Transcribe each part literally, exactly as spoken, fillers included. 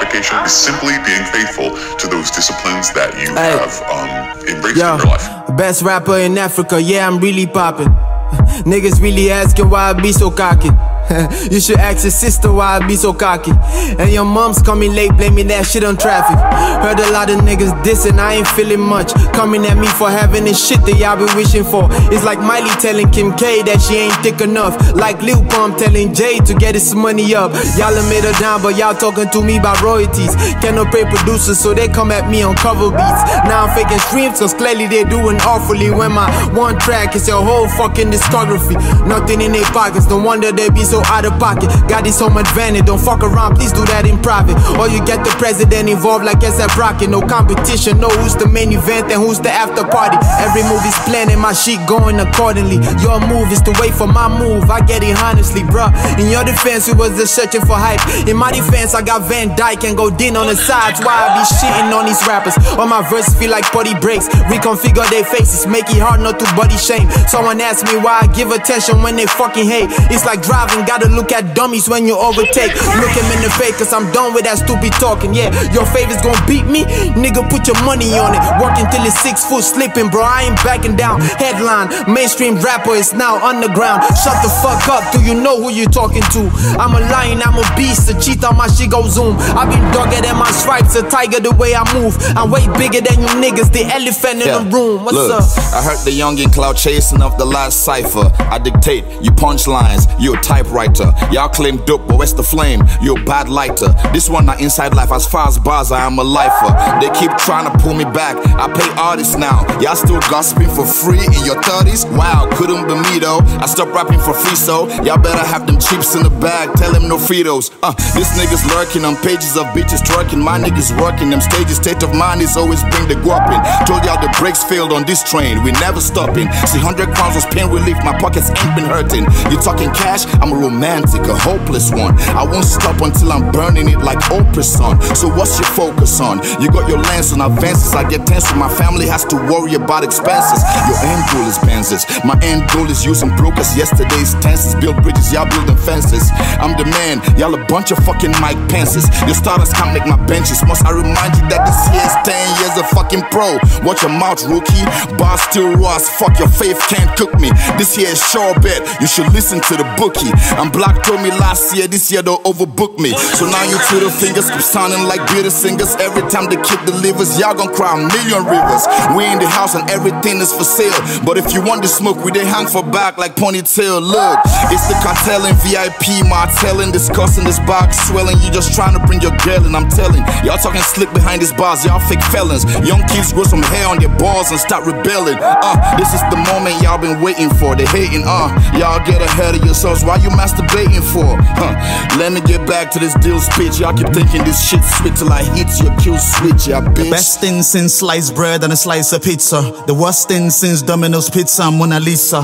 dedication is simply being faithful to those disciplines that you hey. have um, embraced Yo, in your life. Best rapper in Africa, yeah, I'm really poppin'. Niggas really asking why I be so cocky. You should ask your sister why I be so cocky. And your mom's coming late, blaming that shit on traffic. Heard a lot of niggas dissing, I ain't feeling much. Coming at me for having this shit that y'all be wishing for. It's like Miley telling Kim K that she ain't thick enough. Like Lil Pump telling Jay to get his money up. Y'all done made her down, but y'all talking to me about royalties. Cannot pay producers, so they come at me on cover beats. Now I'm faking streams, cause clearly they doing awfully. When my one track is your whole fucking discography. Nothing in their pockets, no wonder they be so out of pocket. Got this home advantage, don't fuck around, please do that in private. Or you get the president involved like S F Rocky. No competition, know who's the main event and who's the after party. Every movie's planning, my shit going accordingly. Your move is to wait for my move, I get it honestly, bruh. In your defense, we was just searching for hype. In my defense, I got Van Dyke and Godin on the sides. Why I be shitting on these rappers? All my verses feel like body breaks. Reconfigure their faces, make it hard not to body shame. Someone asked me why I give attention when they fucking hate. It's like driving, gotta look at dummies when you overtake. Look him in the face, cause I'm done with that stupid talking. Yeah, your favor's gonna beat me? Nigga, put your money on it. Working till it's six foot slipping, bro, I ain't backing down. Headline, mainstream rapper is now underground. Shut the fuck up, do you know who you talking to? I'm a lion, I'm a beast, a cheetah, my shit go zoom. I been dogged than my stripes, a tiger the way I move. I'm way bigger than you niggas, the elephant in yeah. the room. What's Look, up? I heard the young in cloud chasing up the last cipher. I dictate, you punch lines, you a typewriter. Y'all claim dope, but where's the flame? You a bad lighter. This one not inside life, as far as bars, I am a lifer. They keep trying to pull me back, I pay artists now. Y'all still gossiping for free in your thirties? Wow, couldn't be me though. I stopped rapping for free, so y'all better have them chips in the bag. Tell them no Fritos. Uh, this niggas lurking on pages of bitches twerking. My niggas working them stages. State of mind is always bring the guap in. Told y'all the brakes failed on this train, we never stopping. See, hundred crowns was pain relief, my pockets ain't been hurting. You talking cash? I'm a romantic, a hopeless one. I won't stop until I'm burning it like Oprah's son. So what's your focus on? You got your lens on advances. I get tense when my family has to worry about expenses. Your end goal is Benzes, my end goal is using brokers. Yesterday's tenses, build bridges, y'all building fences. I'm the man, y'all a bunch of fucking Mike Pences. Your starters can't make my benches. Must I remind you that this year's ten years of fucking pro? Watch your mouth, rookie. Bars still raw as fuck, your faith can't cook me. This year is sure bet, you should listen to the bookie. I'm Black told me last year, this year don't overbook me. So now you Twitter fingers keep sounding like bitter singers. Every time the kid delivers, y'all gon' cry a million rivers. We in the house and everything is for sale. But if you want the smoke, we they hang for back like ponytail. Look, it's the cartel and V I P Martelling, discussing this box swelling. You just trying to bring your girl and I'm telling y'all talking slick behind these bars, y'all fake felons. Young kids grow some hair on their balls and start rebelling. Uh, this is the moment y'all been waiting for. They hating, uh, y'all get ahead of yourselves. Why you masturbating for? Huh. Let me get back to this deal speech. Y'all keep thinking this shit sweet till I hit your kill switch, y'all bitch. The best thing since sliced bread and a slice of pizza. The worst thing since Domino's Pizza and Mona Lisa.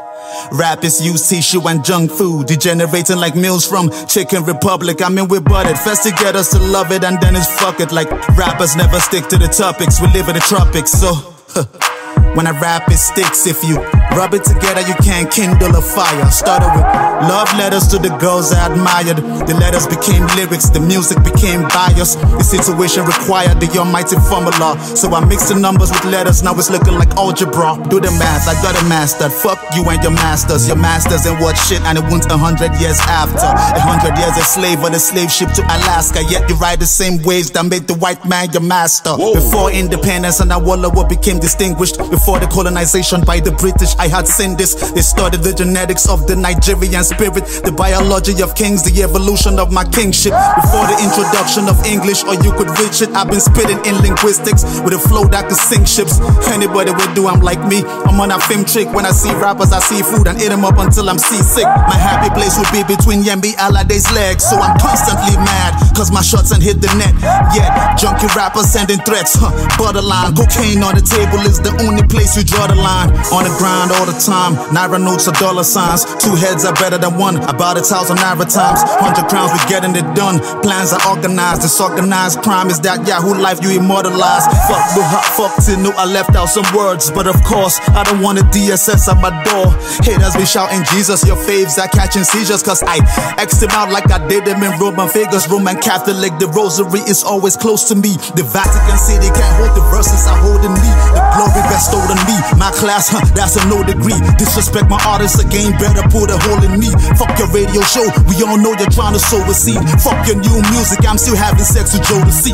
Rap is used tissue and junk food, degenerating like meals from Chicken Republic. I mean we butted, first to get us to love it and then it's fuck it. Like rappers never stick to the topics, we live in the tropics. So huh. When I rap it sticks, if you rub it together you can't kindle a fire. Started with love letters to the girls I admired. The letters became lyrics, the music became bias. The situation required the almighty formula. So I mixed the numbers with letters, now it's looking like algebra. Do the math, I got it mastered. Fuck you and your masters. Your masters and what shit, and it went a hundred years after. A hundred years a slave on a slave ship to Alaska. Yet you ride the same waves that made the white man your master. Whoa. Before independence and Awolowo what became distinguished. Before the colonization by the British, I had seen this. They studied the genetics of the Nigerian spirit, the biology of kings, the evolution of my kingship. Before the introduction of English, or you could reach it, I've been spitting in linguistics with a flow that could sink ships. Anybody would do, I'm like me. I'm on a film trick. When I see rappers, I see food and eat them up until I'm seasick. My happy place would be between Yembi Alade's legs. So I'm constantly mad, cause my shots ain't hit the net. Yeah, junkie rappers sending threats, huh, borderline. Cocaine on the table is the only place you draw the line. On the ground, grind all the time. Naira notes are dollar signs. Two heads are better than one. About a thousand Naira times. Hundred crowns, we getting it done. Plans are organized. Disorganized crime is that Yahoo life you immortalize. Fuck the hot fuck till no, I left out some words. But of course, I don't want a D S S at my door. Haters be shouting Jesus, your faves are catching seizures. Cause I X'd him out like I did him in Roman figures. Roman Catholic, the rosary is always close to me. The Vatican City can't hold the verses I hold in me. The glory bestowed on me. My class, huh, that's a no degree. Disrespect my artists again, better put a hole in me. Fuck your radio show, we all know you're trying to sow a seed. Fuck your new music, I'm still having sex with Joe to see.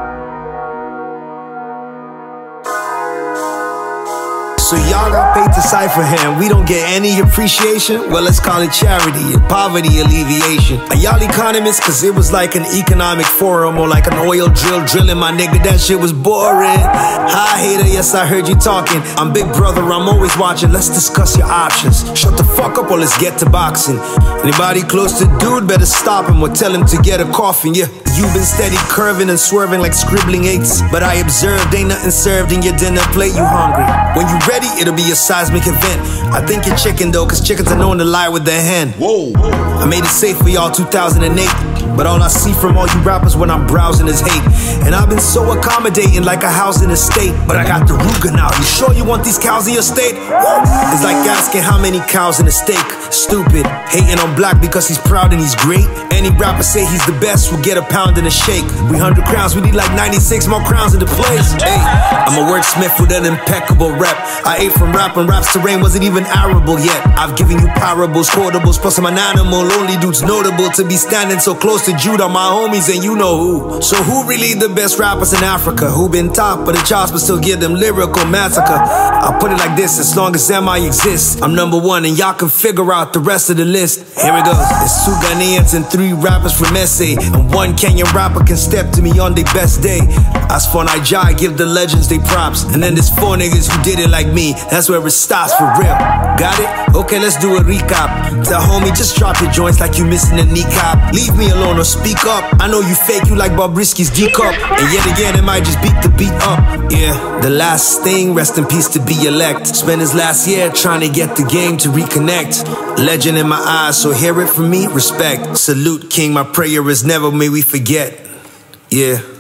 So y'all got paid to cipher him. We don't get any appreciation. Well, let's call it charity and poverty alleviation. Are y'all economists? Cause it was like an economic forum or like an oil drill drilling. My nigga, that shit was boring. Hi hater, yes I heard you talking. I'm big brother, I'm always watching. Let's discuss your options. Shut the fuck up or let's get to boxing. Anybody close to dude, better stop him or tell him to get a coffin. Yeah, you've been steady curving and swerving like scribbling eights. But I observed ain't nothing served in your dinner plate. You hungry. When you ready, it'll be a seismic event. I think you're chicken though, cause chickens are known to lie with their hen. Whoa. I made it safe for y'all two thousand eight. But all I see from all you rappers when I'm browsing is hate. And I've been so accommodating like a house in a state. But I got the Ruger now. You sure you want these cows in your state? Woo. It's like asking how many cows in a steak. Stupid. Hating on black because he's proud and he's great. Any rapper say he's the best will get a pound and a shake. We hundred crowns, we need like ninety-six more crowns in the place. Hey, I'm a wordsmith with an impeccable rep. I ate from rap and rap's terrain wasn't even arable yet. I've given you parables, quotables, plus I'm an animal. Only dude's notable to be standing so close to Judah, my homies, and you know who. So who really the best rappers in Africa? Who been top of the charts but still give them lyrical massacre? I'll put it like this, as long as M I exists, I'm number one and y'all can figure out the rest of the list. Here it goes. It's two Ghanaians and three rappers from S A, and one Kenyan rapper can step to me on their best day. As for Nigeria, I give the legends they props. And then there's four niggas who did it like me. That's where it starts for real. Got it? Okay, let's do a recap. Tell homie, just drop your joints like you missing a kneecap. Leave me alone or speak up. I know you fake, you like Bobrisky's D-cup. And yet again, it might just beat the beat up. Yeah, the last thing, rest in peace to be elect. Spent his last year trying to get the game to reconnect. Legend in my eyes, so hear it from me, respect. Salute, king, my prayer is never may we forget. Yeah.